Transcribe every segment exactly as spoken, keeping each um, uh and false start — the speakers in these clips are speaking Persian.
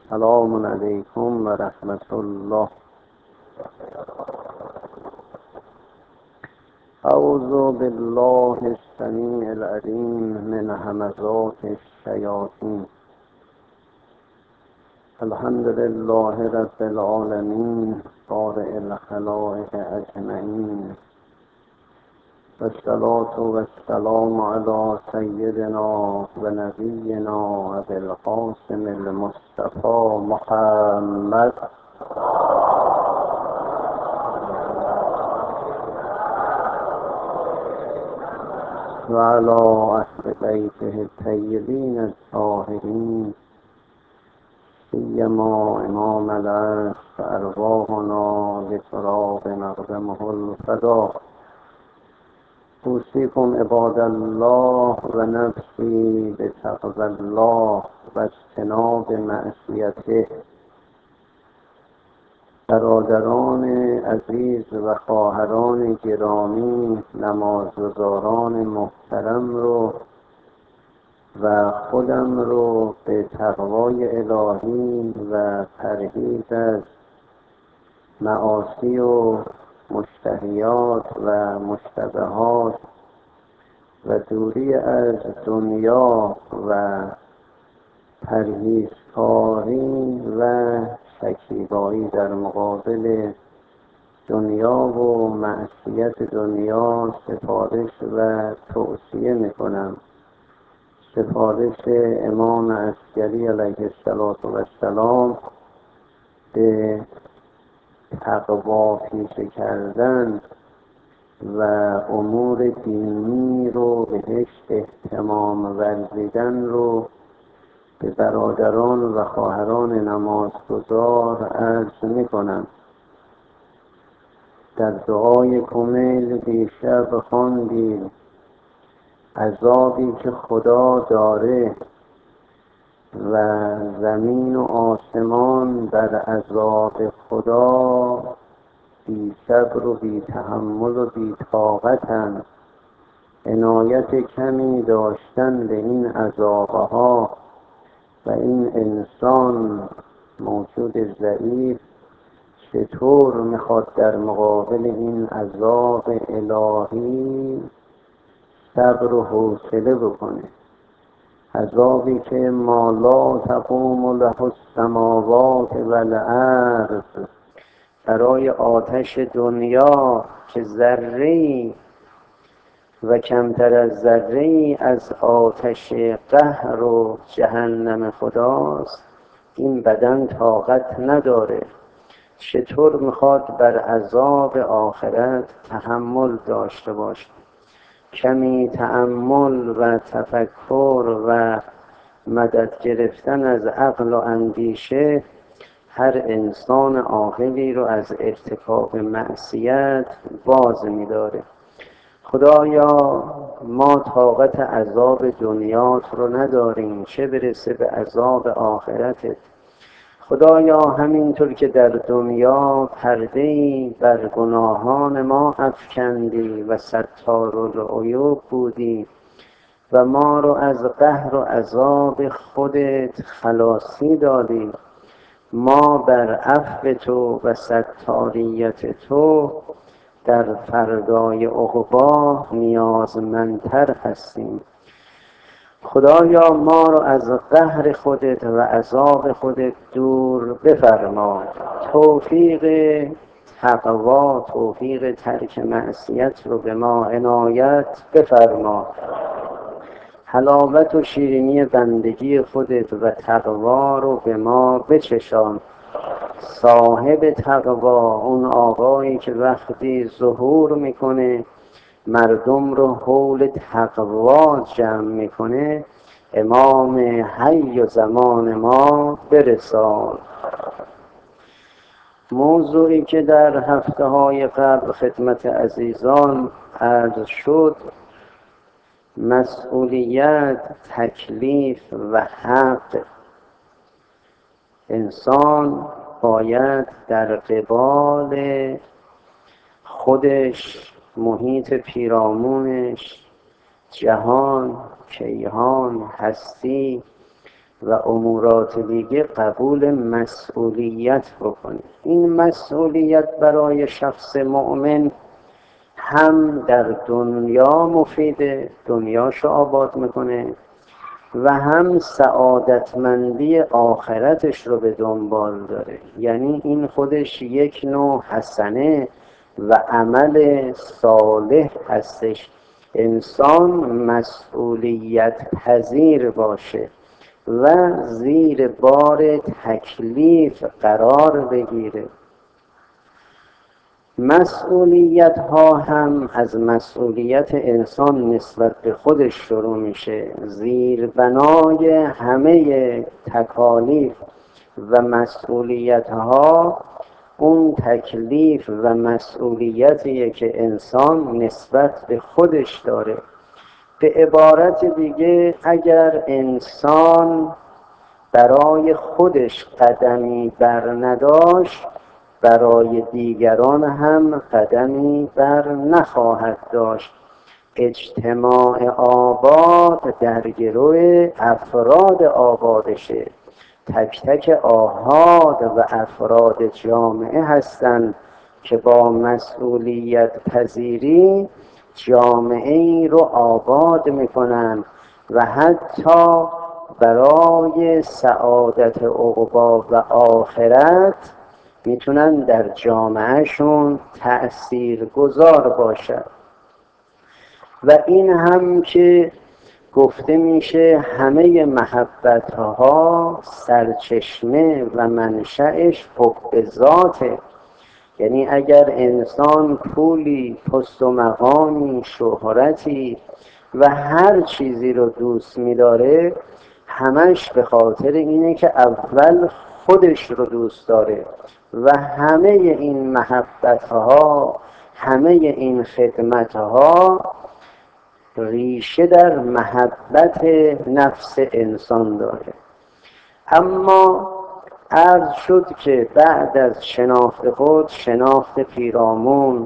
السلام علیکم و رحمت الله. اعوذ بالله السمیع العلیم من همزات الشیاطین. الحمد لله رب العالمین بارئ الخلائق اجمعین، والصلاة والسلام علی سیدنا و نبینا ابی القاسم المصطفى محمد و علی اهل بیته الطیبین الطاهرین، سیما امام العصر ارواحنا لتراب مقدمه الفدا. اوصیکم عباد الله و نفسی بتقوی الله و اجتناب معصیته. برادران عزیز و خواهران گرامی، نمازگزاران محترم رو و خودم رو به تقوای الهی و پرهیز از معاصی و مشتهیات و مشتبهات و دوری از دنیا و پرهیزکاری و شکیبایی در مقابل دنیا و معصیت دنیا سفارش و توصیه میکنم. سفارش امام عسکری علیه السلام به تقوا پیشه کردن و امور دینی رو بهش اهتمام ورزیدن رو به برادران و خواهران نمازگزار عرض میکنم. در دعای کمیل دیشب خواندیم عذابی که خدا داره و زمین و آسمان در عذاب خدا بی صبر و بی تحمل و بی طاقتند. عنایت کمی داشتن به این عذابها و این انسان موجود ضعیف چطور میخواد در مقابل این عذاب الهی صبر و حوصله بکنه؟ عذابی که ما لا تقوم له السماوات و الارض، برای آتش دنیا که ذره‌ای و کمتر از ذره‌ای از آتش قهر و جهنم خداست، این بدن طاقت نداره. چطور میخواد بر عذاب آخرت تحمل داشته باشه؟ کمی تأمل و تفکر و مدد گرفتن از عقل و اندیشه هر انسان عاقلی رو از ارتکاب معصیت باز می‌داره. خدایا ما طاقت عذاب دنیات رو نداریم، چه برسه به عذاب آخرتت. خدایا همینطور که در دنیا پرده‌ای بر گناهان ما افکندی و ستارالعیوب بودی و ما رو از قهر و عذاب خودت خلاصی دادی، ما بر عفو تو و ستاریت تو در فردای عقبی نیازمندتر هستیم. خدایا ما رو از قهر خودت و عذاب خودت دور بفرما. توفیق تقوا، توفیق ترک معصیت رو به ما عنایت بفرما. حلاوت و شیرینی بندگی خودت و تقوا رو به ما بچشان. صاحب تقوا اون آقایی که وقتی ظهور میکنه مردم رو حول تقوا جمع میکنه، امام حی و زمان ما برسان. موضوعی که در هفته های قبل خدمت عزیزان عرض شد، مسئولیت، تکلیف و حق. انسان باید در قبال خودش، محیط پیرامونش، جهان، کیهان، هستی و امورات دیگه قبول مسئولیت بکنه. این مسئولیت برای شخص مؤمن هم در دنیا مفیده، دنیاشو آباد میکنه، و هم سعادتمندی آخرتش رو به دنبال داره. یعنی این خودش یک نوع حسنه و عمل صالح هستش. انسان مسئولیت پذیر باشه و زیر بار تکلیف قرار بگیره. مسئولیت ها هم از مسئولیت انسان نسبت به خودش شروع میشه. زیر بنای همه تکالیف و مسئولیت ها اون تکلیف و مسئولیتیه که انسان نسبت به خودش داره. به عبارت دیگه اگر انسان برای خودش قدمی بر نداشت، برای دیگران هم قدمی بر نخواهد داشت. اجتماع آباد در گروه افراد آبادشه. تک تک آحاد و افراد جامعه هستند که با مسئولیت پذیری جامعه ای رو آباد میکنن و حتی برای سعادت عقبی و آخرت میتونن در جامعهشون تأثیر گذار باشن. و این هم که گفته میشه همه محبتها سرچشمه و منشأش حب ذاته. یعنی اگر انسان پولی، پست و مقامی، شهرتی و هر چیزی رو دوست می‌داره، همش به خاطر اینه که اول خودش رو دوست داره و همه این محبت‌ها، همه این خدمت‌ها ریشه در محبت نفس انسان داره. اما عرض شد که بعد از شناخت خود، شناخت پیرامون،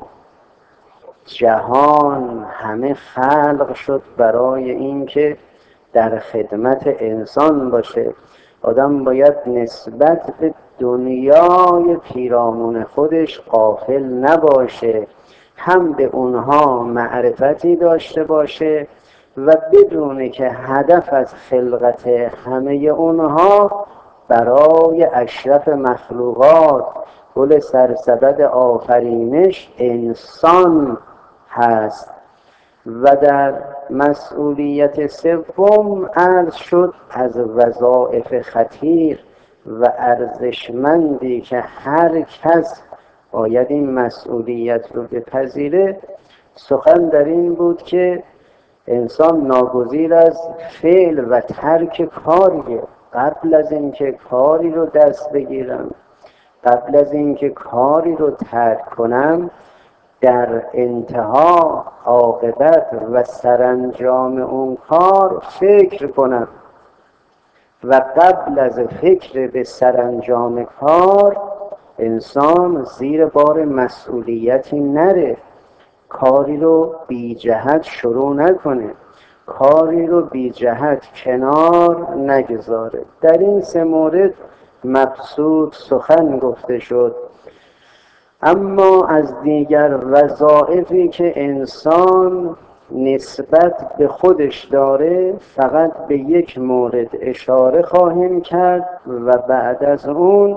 جهان همه خلق شد برای اینکه در خدمت انسان باشه. آدم باید نسبت به دنیای پیرامون خودش غافل نباشه، هم به اونها معرفتی داشته باشه و بدونه که هدف از خلقت همه اونها برای اشرف مخلوقات، گل سرسبد آفرینش انسان هست. و در مسئولیت سوم عرض شد از وظایف خطیر و ارزشمندی که هر کس باید این مسئولیت رو بپذیره. سخن در این بود که انسان ناگزیر از فعل و ترک کاریه. قبل از اینکه کاری رو دست بگیرم، قبل از اینکه کاری رو ترک کنم، در انتها عاقبت و سرانجام اون کار فکر کنم و قبل از فکر به سرانجام کار انسان زیر بار مسئولیتی نره، کاری رو بی جهت شروع نکنه، کاری رو بی جهت کنار نگذاره. در این سه مورد مبسوط سخن گفته شد. اما از دیگر وظایفی که انسان نسبت به خودش داره فقط به یک مورد اشاره خواهیم کرد و بعد از اون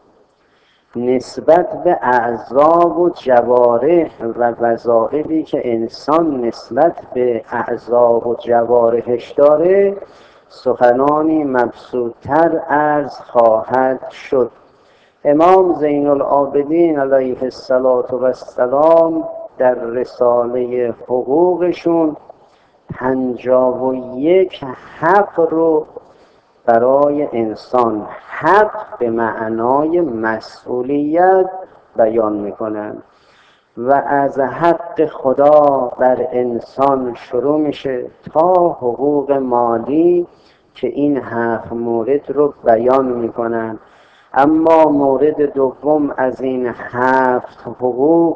نسبت به اعضا و جوارح و وظایفی که انسان نسبت به اعضا و جوارحش داره سخنانی مبسوط‌تر عرض خواهد شد. امام زین العابدین علیه السلام در رساله حقوقشون پنجاه و یک حق رو برای انسان، حق به معنای مسئولیت، بیان میکنن و از حق خدا بر انسان شروع میشه تا حقوق مالی که این هفت مورد رو بیان میکنن. اما مورد دوم از این هفت حقوق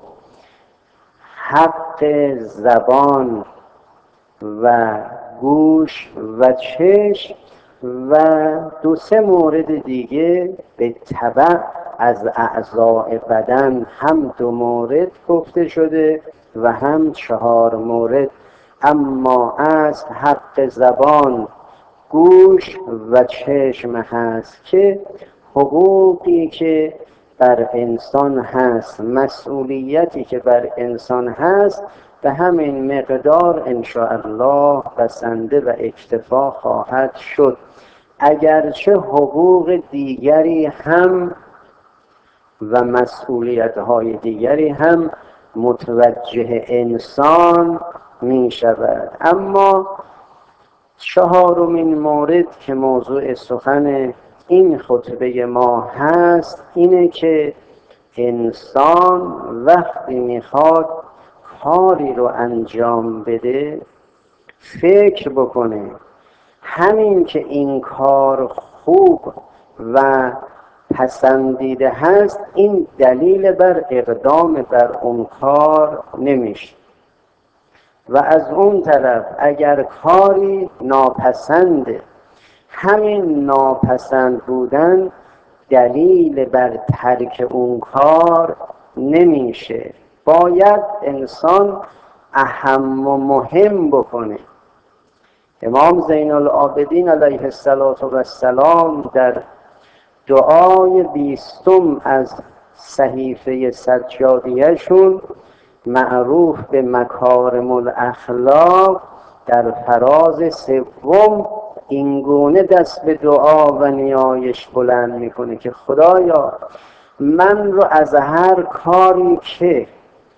حق زبان و گوش و چشم و دو سه مورد دیگه به تبع از اعضاء بدن هم دو مورد گفته شده و هم چهار مورد. اما از حق زبان، گوش و چشم هست که حقوقی که بر انسان هست، مسئولیتی که بر انسان هست، به همین مقدار انشاءالله بسنده و اکتفا خواهد شد. اگرچه حقوق دیگری هم و مسئولیت‌های دیگری هم متوجه انسان می شود. اما چهارمین مورد که موضوع سخن این خطبه ما هست اینه که انسان وقتی میخواد کاری رو انجام بده فکر بکنه همین که این کار خوب و پسندیده هست این دلیل بر اقدام بر اون کار نمیشه، و از اون طرف اگر کاری ناپسنده همین ناپسند بودن دلیل بر ترک اون کار نمیشه. باید انسان اهم و مهم بکنه. امام زین العابدین علیه السلام در دعای بیستم از صحیفه سجادیه‌شون معروف به مکارم الاخلاق در فراز سوم اینگونه دست به دعا و نیایش بلند میکنه که خدایا من رو از هر کاری که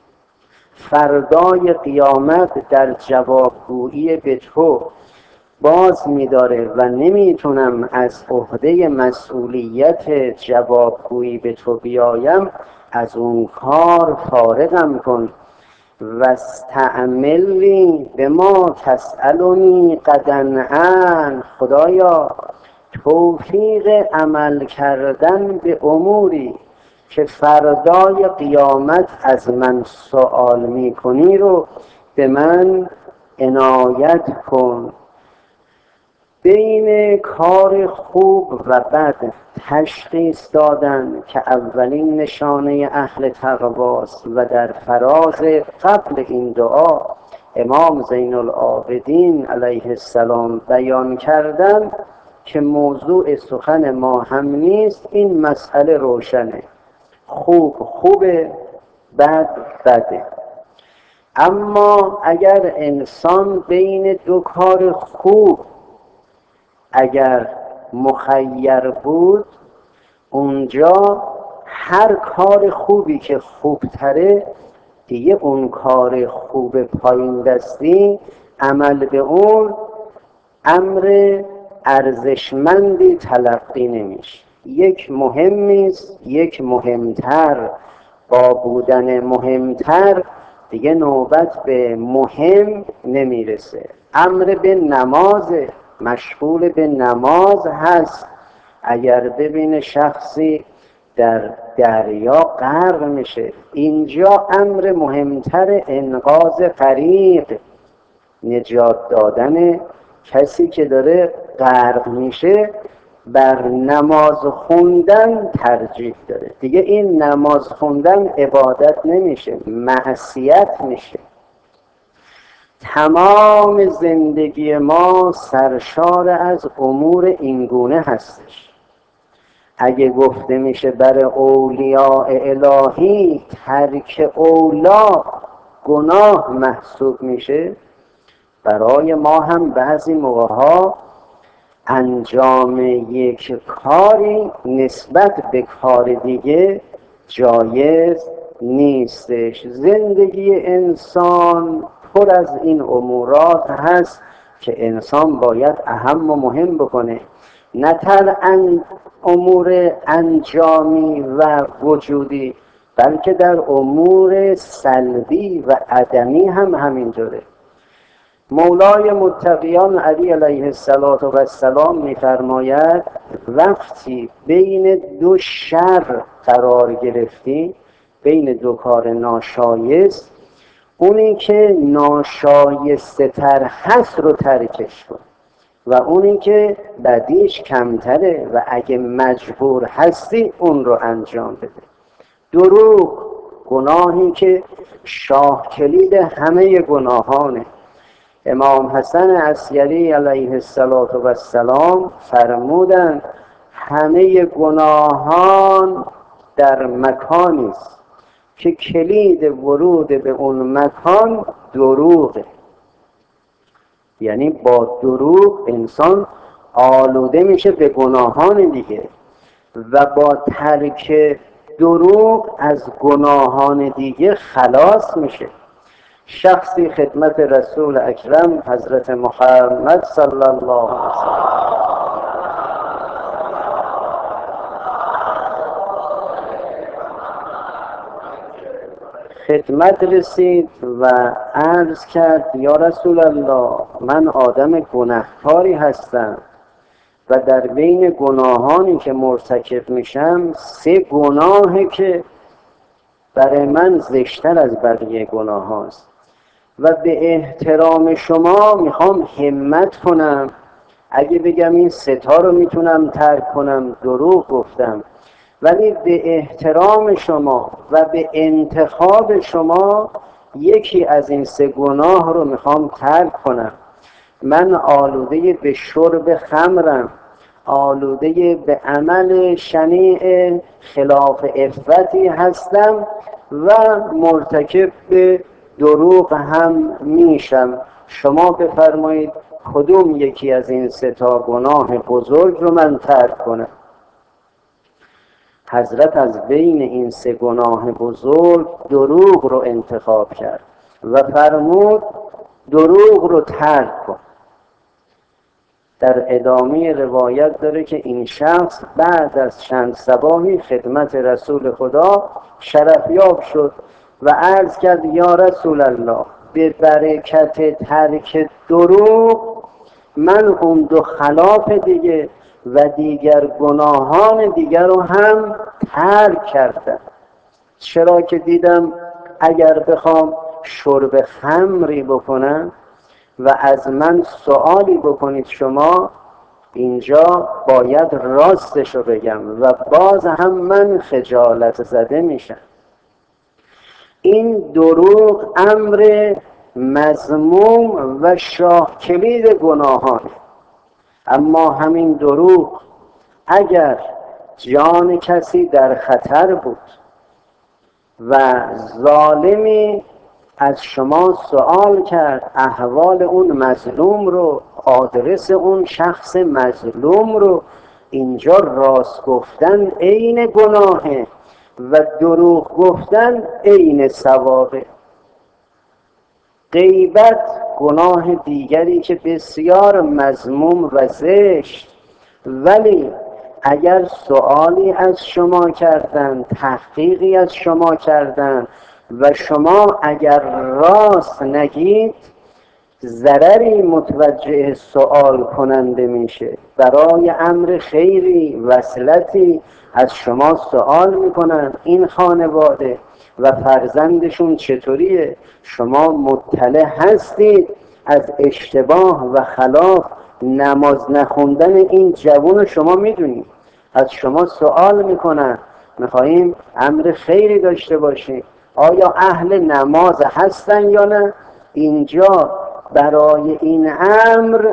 فردای قیامت در جوابگویی به تو باز می‌داره و نمیتونم از عهده مسئولیت جوابگویی به تو بیایم، از اون کار فارغم کن و استعملنی به ما تسألنی غدا عن. خدایا توفیق عمل کردن به اموری که فردای قیامت از من سوال میکنی رو به من عنایت کن. بین کار خوب و بد تشخیص دادن که اولین نشانه اهل تقواست و در فراز قبل این دعا امام زین العابدین علیه السلام بیان کردن که موضوع سخن ما هم نیست، این مسئله روشنه. خوب خوبه، بد بده. اما اگر انسان بین دو کار خوب اگر مخیر بود، اونجا هر کار خوبی که خوبتره دیگه اون کار خوب پایین دستی عمل به اون امر ارزشمندی تلقی نمیشه. یک مهمیست، یک مهمتر. با بودن مهمتر دیگه نوبت به مهم نمیرسه. امر به نماز، مشغول به نماز هست. اگر ببین شخصی در دریا غرق میشه، اینجا امر مهمتر انقاذ غریق، نجات دادن کسی که داره غرق میشه بر نماز خوندن ترجیح داره. دیگه این نماز خوندن عبادت نمیشه، معصیت میشه. تمام زندگی ما سرشار از امور اینگونه هستش. اگه گفته میشه بر اولیاء الهی ترک اولا گناه محسوب میشه، برای ما هم بعضی موقعها انجام یک کاری نسبت به کار دیگه جایز نیستش. زندگی انسان پر از این امورات هست که انسان باید اهم و مهم بکنه، نه تنها امور انجامی و وجودی بلکه در امور سلبی و عدمی هم همینطوره. مولای متقیان علی علیه السلام می‌فرماید وقتی بین دو شر قرار گرفتی، بین دو کار ناشایست، اونی که ناشایسته تر هست رو ترکش کن و اونی که بدیش کمتره و اگه مجبور هستی اون رو انجام بده. دروغ گناهی که شاه کلید همه گناهانه. امام حسن عسکری علیه السلام فرمودند همه گناهان در مکانی است که کلید ورود به اون مکان دروغه. یعنی با دروغ انسان آلوده میشه به گناهان دیگه و با ترک دروغ از گناهان دیگه خلاص میشه. شخصی خدمت رسول اکرم حضرت محمد صلی الله علیه وسلم خدمت رسید و عرض کرد یا رسول الله من آدم گناهکاری هستم و در بین گناهانی که مرتکب میشم سه گناهه که برای من زشتر از بقیه گناه هاست و به احترام شما میخوام همت کنم اگه بگم این سه تا رو میتونم ترک کنم دروغ گفتم، ولی به احترام شما و به انتخاب شما یکی از این سه گناه رو میخوام ترک کنم. من آلوده به شرب خمرم، آلوده به عمل شنیع خلاف عفتی هستم و مرتکب به دروغ هم میشم. شما بفرمایید کدوم یکی از این سه تا گناه بزرگ رو من ترک کنم؟ حضرت از بین این سه گناه بزرگ دروغ رو انتخاب کرد و فرمود دروغ رو ترک کن. در ادامه روایت داره که این شخص بعد از چند صباحی خدمت رسول خدا شرفیاب شد و عرض کرد یا رسول الله به برکت ترک دروغ من اون دو خلاف دیگه و دیگر گناهان دیگر رو هم ترک کردم، چرا که دیدم اگر بخوام شرب خمری بکنم و از من سوالی بکنید شما اینجا باید راستش رو بگم و باز هم من خجالت زده میشم. این دروغ امر مذموم و شاه کلید گناهان، اما همین دروغ اگر جان کسی در خطر بود و ظالمی از شما سوال کرد احوال اون مظلوم رو، آدرس اون شخص مظلوم رو، اینجا راست گفتن عین گناهه و دروغ گفتن عین ثوابه. غیبت گناه دیگری که بسیار مذموم و زشت، ولی اگر سوالی از شما کردن، تحقیقی از شما کردن و شما اگر راست نگید ضرری متوجه سوال کننده میشه، برای امر خیری وصلتی از شما سوال میکنن این خانواده و فرزندشون چطوریه، شما مطلع هستید از اشتباه و خلاف نماز نخوندن این جوان شما میدونید، از شما سوال میکنن میخواییم امر خیری داشته باشیم آیا اهل نماز هستن یا نه. اینجا برای این امر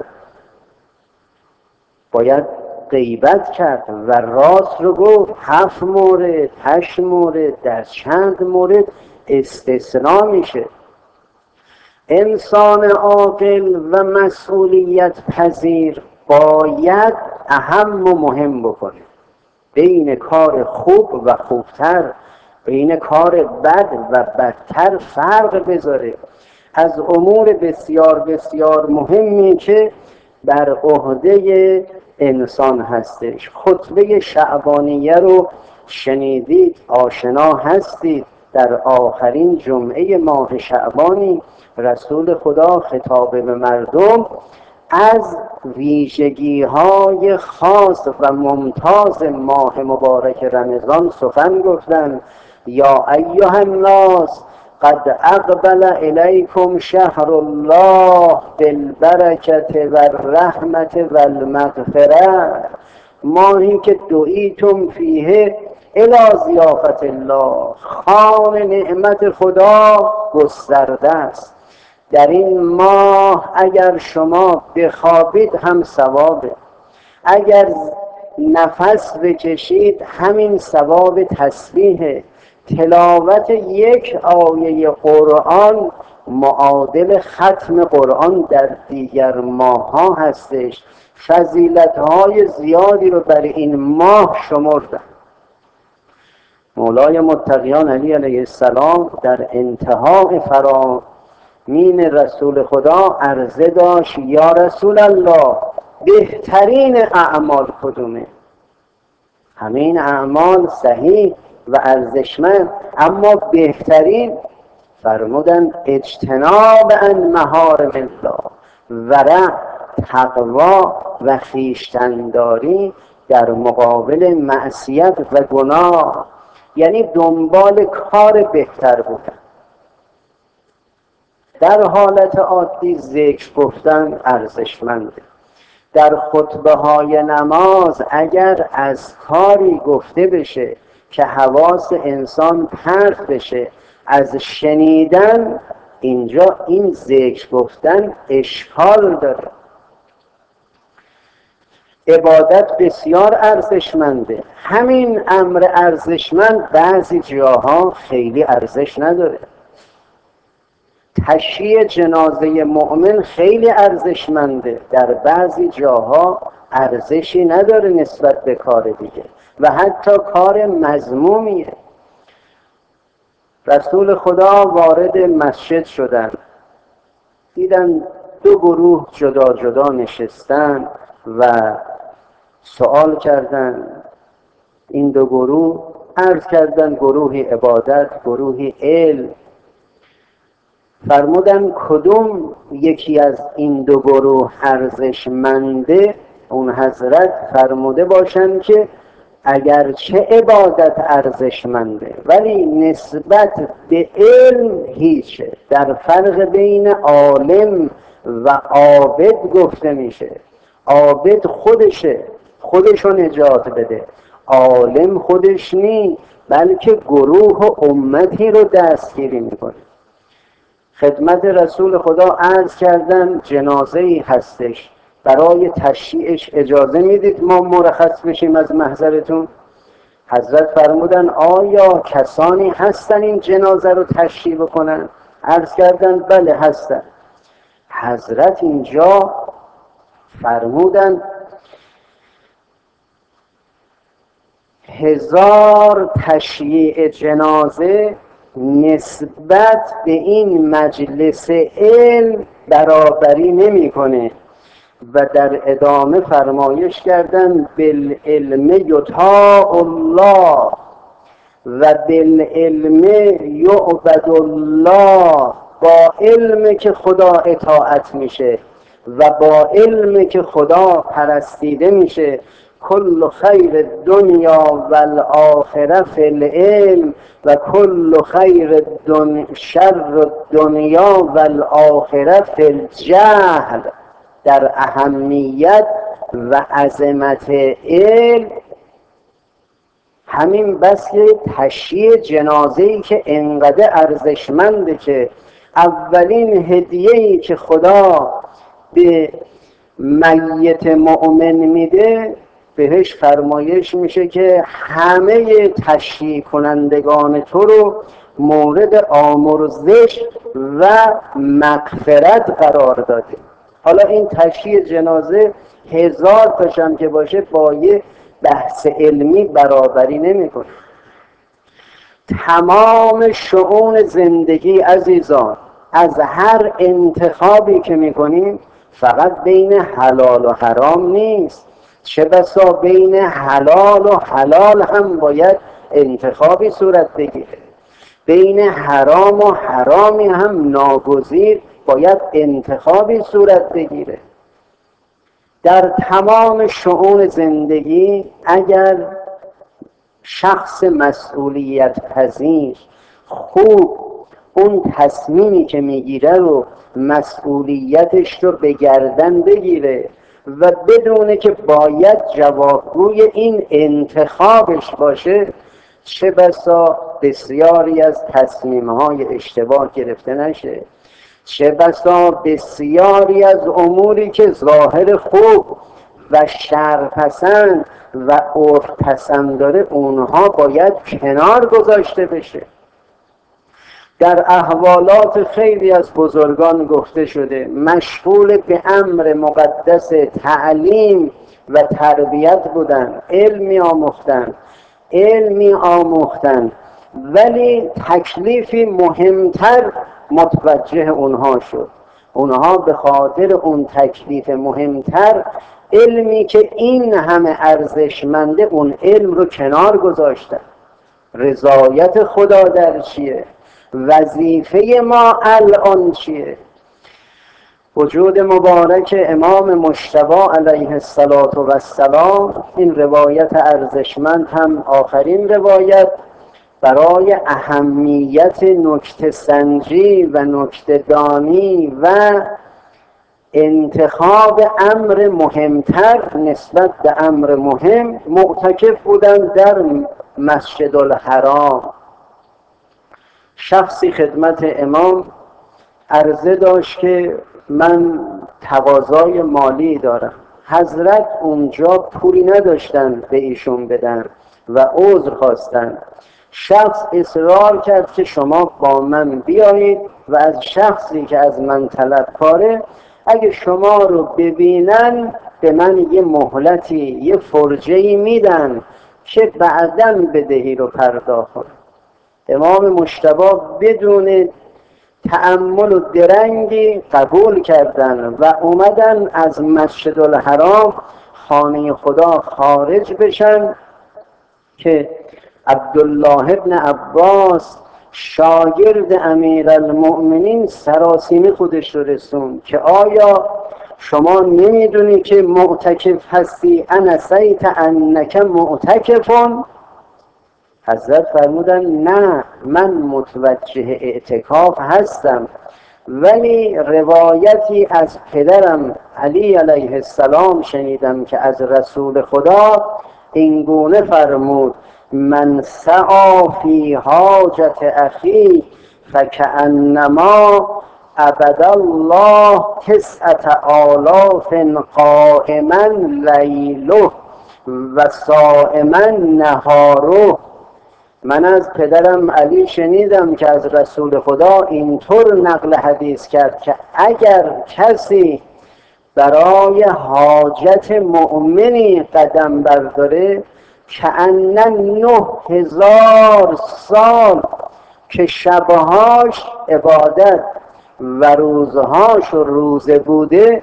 باید غیبت کرد و راست رو گفت. هفت مورد هشت مورد در چند مورد استثناء میشه. انسان عاقل و مسئولیت پذیر باید اهم و مهم بکنه، بین کار خوب و خوبتر، بین کار بد و بدتر فرق بذاره. از امور بسیار بسیار مهمی که بر عهده انسان هستش. خطبه شعبانیه رو شنیدید، آشنا هستید. در آخرین جمعه ماه شعبانی رسول خدا خطاب به مردم از ویژگی های خاص و ممتاز ماه مبارک رمضان سخن گفتند. یا ایها الناس قد اقبل الیکم شهر الله بالبرکة والرحمة والمغفرة، ماهی که دعیتم فیه الی ضیافت الله، خوان نعمت خدا گسترده است. در این ماه اگر شما بخوابید هم ثوابه، اگر نفس بکشید همین ثواب تسبیحه. تلاوت یک آیه قرآن معادل ختم قرآن در دیگر ماه ها هستش. فضیلت های زیادی رو برای این ماه شمردن. مولای متقیان علی علیه السلام در انتهای فرامین رسول خدا عرضه داشت یا رسول الله بهترین اعمال کدومه؟ همین اعمال صحیح و ارزشمند، اما بهترین فرمودن اجتناب عن محارم الله، ورع، تقوا و خویشتن‌داری در مقابل معصیت و گناه، یعنی دنبال کار بهتر بودن. در حالت عادی ذکر گفتن ارزشمنده. در خطبه های نماز اگر از کاری گفته بشه که حواس انسان پرت بشه از شنیدن، اینجا این ذکر گفتن اشکال داره. عبادت بسیار ارزشمنده، همین امر ارزشمند بعضی جاها خیلی ارزش نداره. تشییع جنازه مؤمن خیلی ارزشمنده، در بعضی جاها ارزشی نداره نسبت به کار دیگه و حتی کار مذمومیه. رسول خدا وارد مسجد شدن، دیدن دو گروه جدا جدا نشستن و سوال کردن. این دو گروه عرض کردن گروهی عبادت، گروهی علم. فرمودن کدوم یکی از این دو گروه ارزشمنده؟ اون حضرت فرموده باشن که اگرچه عبادت ارزشمنده ولی نسبت به علم هیچه. در فرق بین عالم و عابد گفته میشه. عابد خودشه، خودشو نجات بده. عالم خودش نی، بلکه گروه و امتی رو دستگیری میکنه. خدمت رسول خدا عرض کردن جنازه‌ای هستش، برای تشییعش اجازه میدید ما مرخص بشیم از محضرتون؟ حضرت فرمودن آیا کسانی هستن این جنازه رو تشییع بکنن؟ عرض کردن بله هستن. حضرت اینجا فرمودن هزار تشییع جنازه نسبت به این مجلس علم برابری نمی‌کنه. و در ادامه فرمایش کردن بالعلم یطاع الله و بالعلم یعبد الله، با علم که خدا اطاعت میشه و با علم که خدا پرستیده میشه. کل خیر دنیا و الاخره فی العلم و کل خیر دن... شر دنیا و الاخره فی الجهل. در اهمیت و عظمت علم همین بس که تشییع جنازه‌ای که انقدر ارزشمنده که اولین هدیه‌ای که خدا به میت مؤمن میده بهش فرمایش میشه که همه تشییع کنندگان تو رو مورد آمرزش و مغفرت قرار داده. حالا این تشییع جنازه هزار تاشم که باشه با یه بحث علمی برابری نمیکنه. تمام شؤون زندگی عزیزان از هر انتخابی که میکنیم فقط بین حلال و حرام نیست، چه بسا بین حلال و حلال هم باید انتخابی صورت بگیره، بین حرام و حرامی هم ناگزیر باید انتخابی صورت بگیره. در تمام شؤون زندگی اگر شخص مسئولیت پذیر خوب اون تصمیمی که میگیره رو مسئولیتش رو به گردن بگیره و بدونه که باید جوابگوی این انتخابش باشه، چه بسا بسیاری از تصمیم‌های اشتباه گرفته نشه، چه بسا بسیاری از اموری که ظاهر خوب و شرپسند و عرف پسند داره اونها باید کنار گذاشته بشه. در احوالات خیلی از بزرگان گفته شده مشغول به امر مقدس تعلیم و تربیت بودن، علمی آموختن علمی آموختن ولی تکلیفی مهمتر متوجه اونها شد. اونها به خاطر اون تکلیف مهمتر، علمی که این همه ارزشمنده، اون علم رو کنار گذاشتن. رضایت خدا در چیه؟ وظیفه ما الان چیه؟ وجود مبارک امام مجتبی علیه السلام، این روایت ارزشمند هم آخرین روایت برای اهمیت نکته سنجی و نکته دانی و انتخاب امر مهمتر نسبت به امر مهم معتکف بودن در مسجد الحرام. شخصی خدمت امام عرضه داشت که من تقاضای مالی دارم. حضرت اونجا پولی نداشتن به ایشون بدن و عذر خواستن. شخص اصرار کرد که شما با من بیایید و از شخصی که از من طلبکاره، اگه شما رو ببینن به من یه مهلتی، یه فرجه‌ای میدن که بعداً بدهی رو پرداخت کنم. امام مجتبی بدون تأمل و درنگی قبول کردن و اومدن از مسجد الحرام خانه خدا خارج بشن که عبدالله ابن عباس شاگرد امیرالمؤمنین سراسیمه خودش رو رسون که آیا شما نمیدونی که معتکف هستی؟ انسیت انک معتکفون؟ حضرت فرمودن نه، من متوجه اعتکاف هستم، ولی روایتی از پدرم علی علیه السلام شنیدم که از رسول خدا اینگونه فرمود: من سعی فی حاجت اخی فکأنما عبد الله تسعة آلاف قائما لیله و صائما نهاره. من از پدرم علی شنیدم که از رسول خدا اینطور نقل حدیث کرد که اگر کسی برای حاجت مؤمنی قدم برداره کأن نه هزار سال که شبهاش عبادت و روزهاش روزه بوده،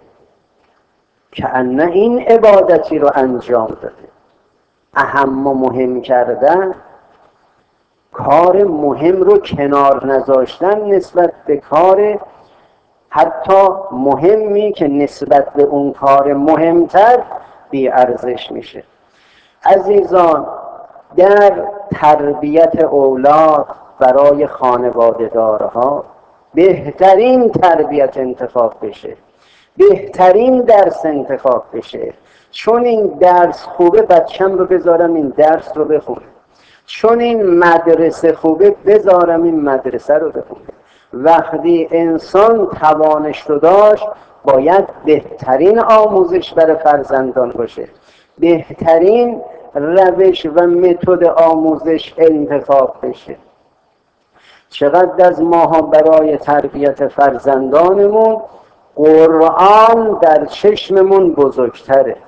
کأن این عبادتی رو انجام داده. اهم و مهم کردن، کار مهم رو کنار نذاشتن نسبت به کار حتی مهمی که نسبت به اون کار مهمتر بی ارزش میشه. عزیزان، در تربیت اولاد برای خانواده دارها بهترین تربیت انتخاب بشه، بهترین درس انتخاب بشه. چون این درس خوبه بچم رو بذارم این درس رو بخونه، چون این مدرسه خوبه بذارم این مدرسه رو بخونه. وقتی انسان توانش رو داشت باید بهترین آموزش برای فرزندان باشه، بهترین روش و متد آموزش انتخاب بشه. چقدر از ماها برای تربیت فرزندانمون قرآن در چشممون بزرگتره.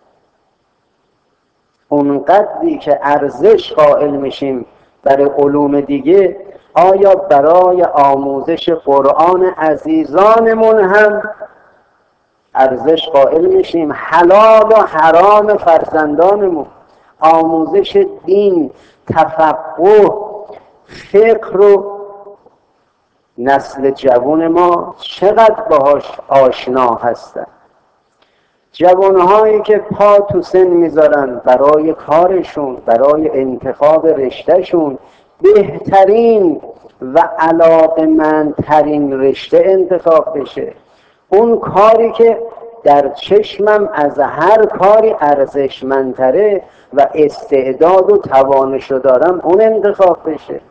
اونقدری که ارزش قائل میشیم برای علوم دیگه، آیا برای آموزش قرآن عزیزانمون هم ارزش قائل میشیم؟ حلال و حرام فرزندانمون، آموزش دین، تفقه، فقه رو نسل جوان ما چقدر باهاش آشنا هستن؟ جوانهایی که پا تو سن میذارن برای کارشون، برای انتخاب رشتهشون، بهترین و علاقه‌مندترین رشته انتخاب بشه. اون کاری که در چشمم از هر کاری ارزشمندتره و استعداد و توانشو دارم اون انتخاب بشه.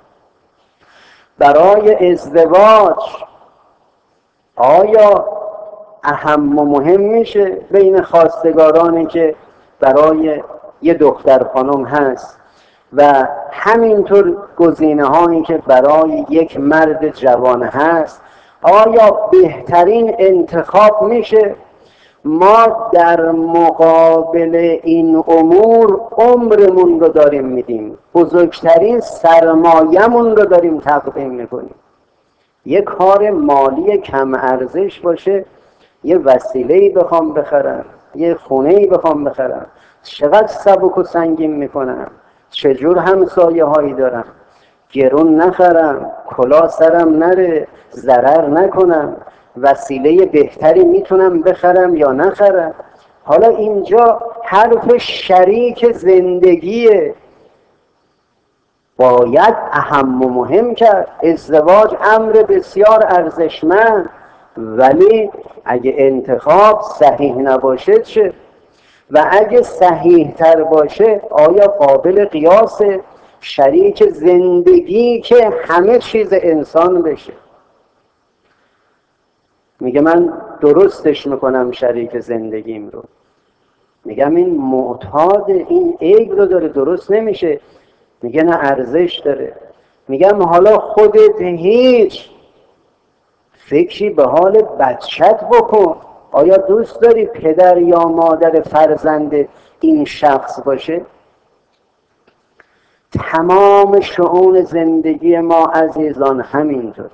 برای ازدواج آیا اهم و مهم میشه بین خواستگارانی که برای یه دختر خانم هست و همینطور گزینه هایی که برای یک مرد جوان هست، آیا بهترین انتخاب میشه ما در مقابل این امور عمرمون رو داریم میدیم، بزرگترین سرمایه‌مون رو داریم تقدیم میکنیم؟ یه کار مالی کم ارزش باشه، یه وسیله‌ای بخوام بخرم، یه خونه‌ای بخوام بخرم، چقدر سبک و سنگین میکنم، چجور همسایه هایی دارم، گرون نخرم، کلاه سرم نره، ضرر نکنم، وسیله بهتری میتونم بخرم یا نخرم. حالا اینجا حرف شریک زندگیه، باید اهم و مهم کرد. ازدواج امر بسیار ارزشمند، ولی اگه انتخاب صحیح نباشه چه؟ و اگه صحیح تر باشه آیا قابل قیاسه؟ شریک زندگی که همه چیز انسان بشه. میگه من درستش میکنم شریک زندگیم رو، میگم این معتاد این عیب رو داره، درست نمیشه. میگه نه ارزش داره. میگم حالا خودت هیچ فکری به حال بچت بکن، آیا دوست داری پدر یا مادر فرزند این شخص باشه؟ تمام شؤون زندگی ما عزیزان همینطوره.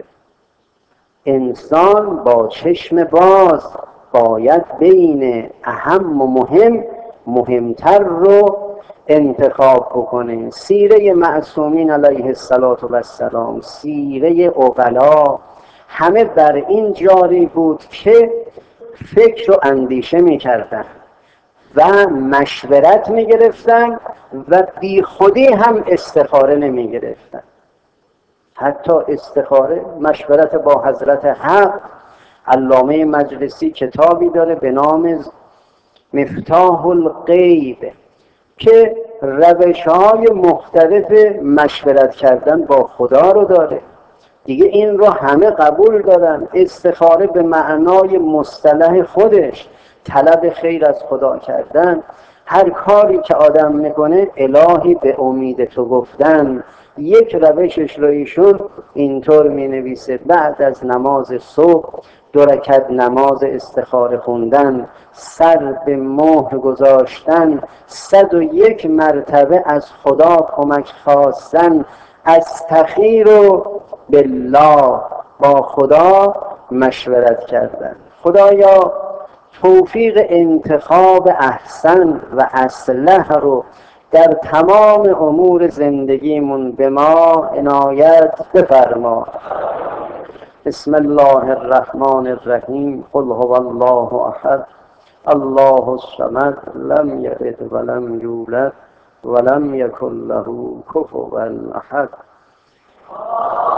انسان با چشم باز باید بین اهم و مهم مهمتر رو انتخاب بکنه. سیره معصومین علیه السلام، سیره عقلا، همه بر این جاری بود که فکر و اندیشه میکردن و مشورت میگرفتن و بی خودی هم استخاره نمیگرفتن. حتی استخاره مشورت با حضرت حق. علامه مجلسی کتابی داره به نام مفتاح الغیب که روش‌های مختلف مشورت کردن با خدا رو داره. دیگه این رو همه قبول دارن. استخاره به معنای مصطلح خودش طلب خیر از خدا کردن. هر کاری که آدم میکنه الهی به امید تو گفتن. یک روشش رو ایشون اینطور می نویسه: بعد از نماز صبح دو رکعت نماز استخاره خوندن، سر به مهر گذاشتن، صد و یک مرتبه از خدا کمک خواستن، از تخیر و بالله با خدا مشورت کردن. خدایا توفیق انتخاب احسن و اصلح رو در تمام امور زندگیمون به ما عنایت بفرما. بسم الله الرحمن الرحیم. قل هو الله احد الله الصمد لم یلد ولم یولد ولم یکن له کفوا احد.